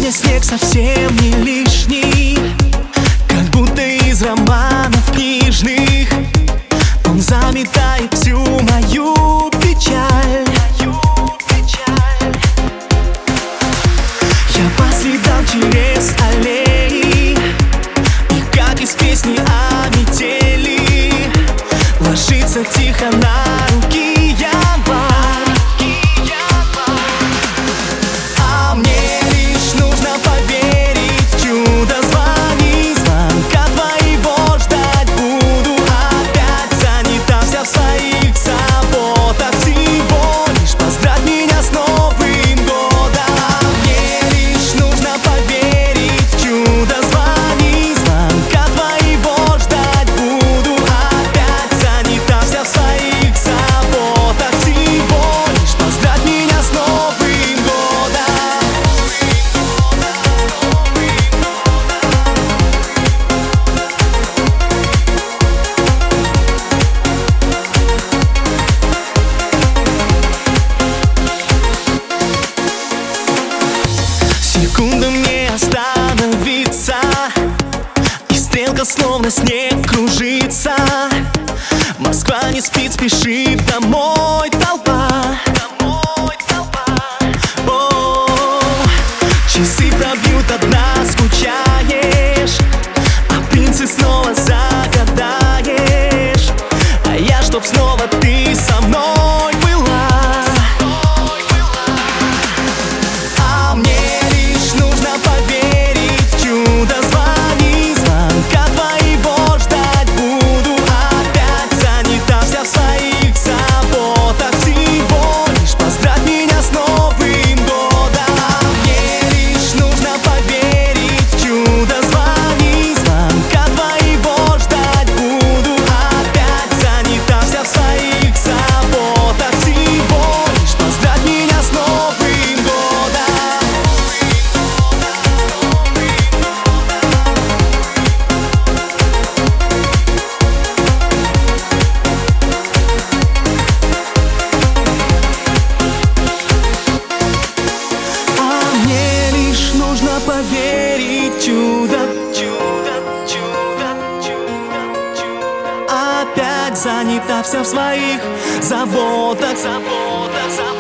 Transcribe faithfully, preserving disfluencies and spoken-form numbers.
Сегодня снег совсем не лишний, как будто из романов книжных. Он заметает всю мою печаль. Я по следам через аллеи, и как из песни о метели ложится тихо на руки январь. А мне лишь нужно поверить в чудо. Звони, звонка твоего ждать буду. Опять занята вся в своих заботах. Всего лишь поздравь меня с Новым годом. А мне лишь нужно поверить в чудо. Звони, звонка твоего ждать буду. Опять занята вся в своих заботах. Всего лишь поздравь меня с Новым годом. Секунда мне остановиться, и стрелка словно снег кружится. Москва не спит, спешит домой толпа. О, часы пробьют, одна скучаешь, а принцы снова загадаешь. А я, чтоб снова ты со мной была. А мне лишь нужно поверить в чудо. Звони, звонка твоего ждать буду. Опять занята вся в своих заботах. Всего лишь поздравь меня с Новым годом. А мне лишь нужно поверить в чудо. Звони, звонка твоего ждать буду. Опять занята вся в своих заботах. Всего лишь поздравь меня с Новым годом. А мне лишь нужно поверить в чудо. Чудо, чудо, чудо, чудо. Опять занята вся в своих заботах, заботах, заботах.